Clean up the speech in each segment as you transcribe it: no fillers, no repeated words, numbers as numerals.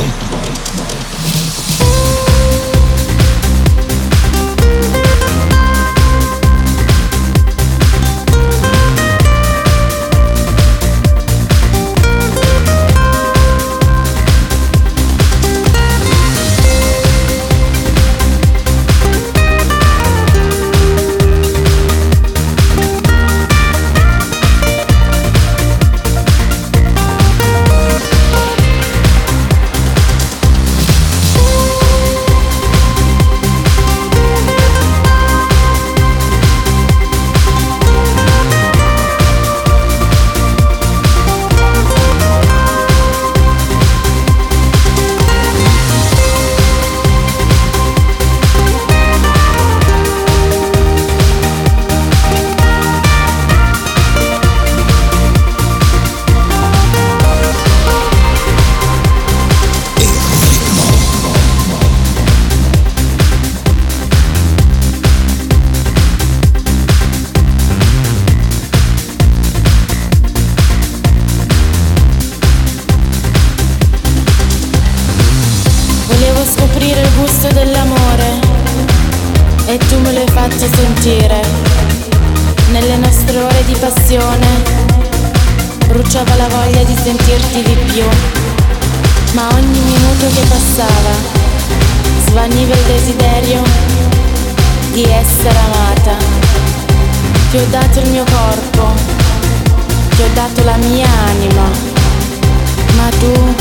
E tu me l'hai fatto sentire. Nelle nostre ore di passione bruciava la voglia di sentirti di più, ma ogni minuto che passava svaniva il desiderio di essere amata. Ti ho dato il mio corpo, ti ho dato la mia anima, ma tu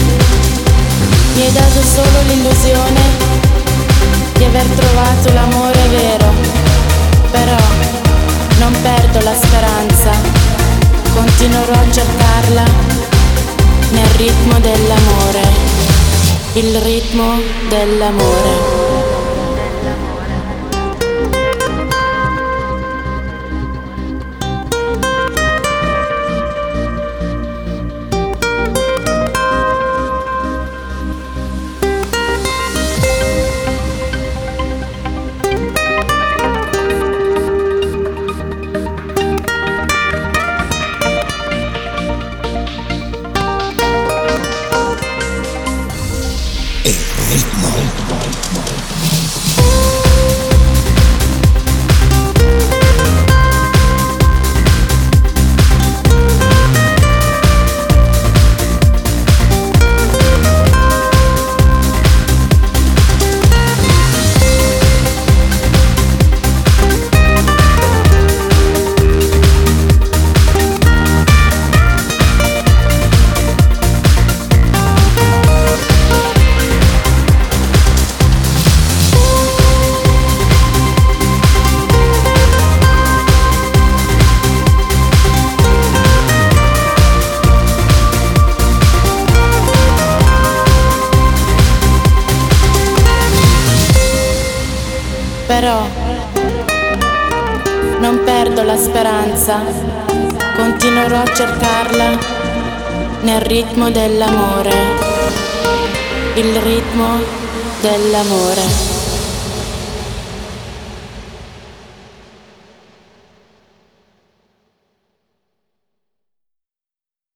mi hai dato solo l'illusione di aver trovato l'amore vero. Però non perdo la speranza, continuerò a cercarla nel ritmo dell'amore, il ritmo dell'amore. Però non perdo la speranza, continuerò a cercarla nel ritmo dell'amore, il ritmo dell'amore.